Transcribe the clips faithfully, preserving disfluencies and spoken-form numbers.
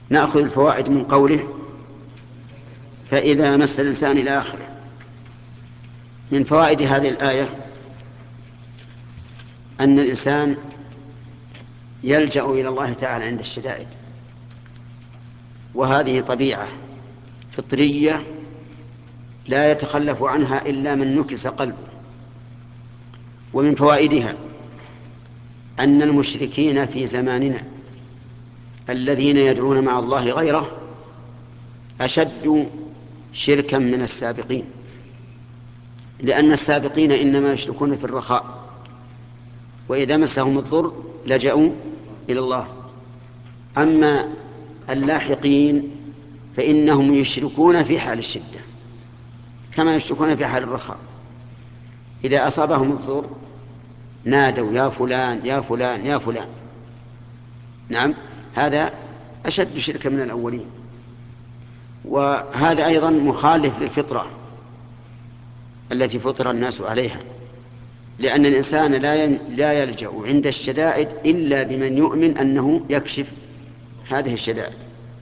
نأخذ الفوائد من قوله فإذا مس الإنسان إلى آخره. من فوائد هذه الآية أن الإنسان يلجأ إلى الله تعالى عند الشدائد، وهذه طبيعة فطرية لا يتخلف عنها إلا من نكس قلبه. ومن فوائدها أن المشركين في زماننا الذين يدعون مع الله غيره أشد شركا من السابقين، لأن السابقين إنما يشركون في الرخاء، وإذا مسهم الضر لجأوا إلى الله. أما اللاحقين فإنهم يشركون في حال الشدة كما يشركون في حال الرخاء. إذا أصابهم الضر نادوا يا فلان يا فلان يا فلان. نعم، هذا أشد شركا من الأولين. وهذا أيضا مخالف للفطرة التي فطر الناس عليها، لأن الإنسان لا يلجأ عند الشدائد إلا بمن يؤمن أنه يكشف هذه الشدائد.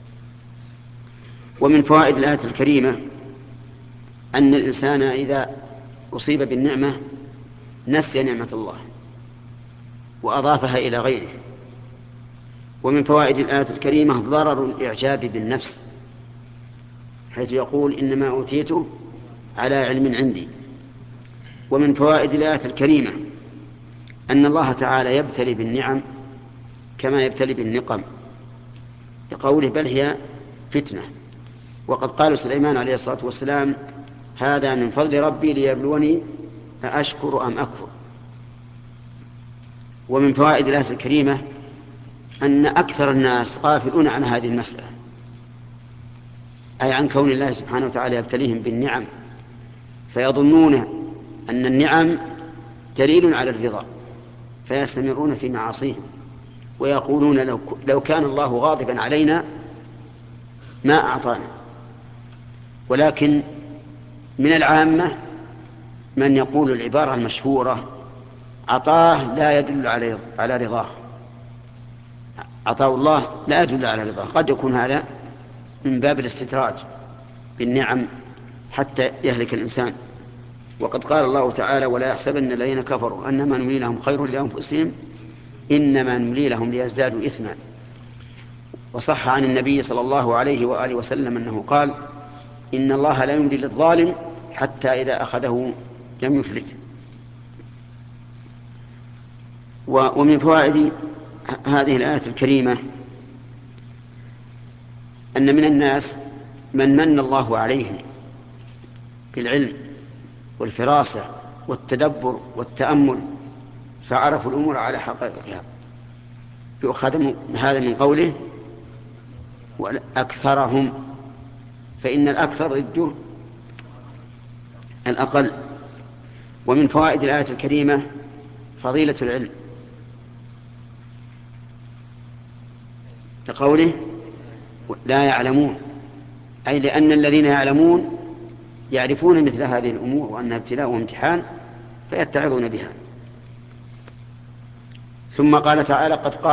ومن فوائد الآية الكريمة أن الإنسان إذا أصيب بالنعمة نسي نعمة الله وأضافها إلى غيره. ومن فوائد الآية الكريمة ضرر الإعجاب بالنفس، حيث يقول إنما أوتيته على علم عندي. ومن فوائد الآية الكريمة أن الله تعالى يبتلي بالنعم كما يبتلي بالنقم، لقوله بل هي فتنة. وقد قال سليمان عليه الصلاة والسلام هذا من فضل ربي ليبلوني أأشكر أم أكفر. ومن فوائد الآية الكريمة أن أكثر الناس غافلون عن هذه المسألة، أي عن كون الله سبحانه وتعالى يبتليهم بالنعم، فيظنون أن النعم دليل على الرضا فيستمرون في معاصيهم، ويقولون لو, لو كان الله غاضبا علينا ما أعطانا. ولكن من العامة من يقول العبارة المشهورة عطاه لا يدل على رضاه، عطاء الله لا يدل على رضاه. قد يكون هذا من باب الاستدراج بالنعم حتى يهلك الإنسان. وقد قال الله تعالى ولا يحسبن الذين كفروا أنما نملي لهم خير لأنفسهم إنما نملي لهم ليزدادوا إثما. وصح عن النبي صلى الله عليه وآله وسلم أنه قال إن الله لا يملي للظالم حتى إذا أخذه لم يفلته. ومن فوائد هذه الآية الكريمة أن من الناس من من الله عليه بالعلم والفراسة والتدبر والتأمل فعرفوا الأمور على حقيقتها. يؤخذ هذا من قوله أكثرهم، فإن الأكثر ضده الأقل. ومن فوائد الآية الكريمة فضيلة العلم، لقوله لا يعلمون، أي لأن الذين يعلمون يعرفون مثل هذه الأمور وأنها ابتلاء وامتحان فيتعظون بها. ثم قال تعالى قد قال